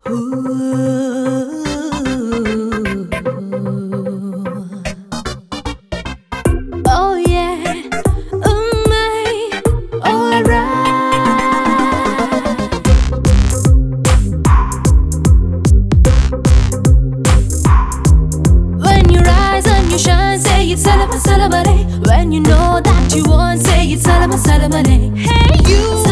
Oh yeah, mate, alright. When you rise and you shine, say it's Salama Salamale. When you know that you want, say it's Salama Salamale. Hey you.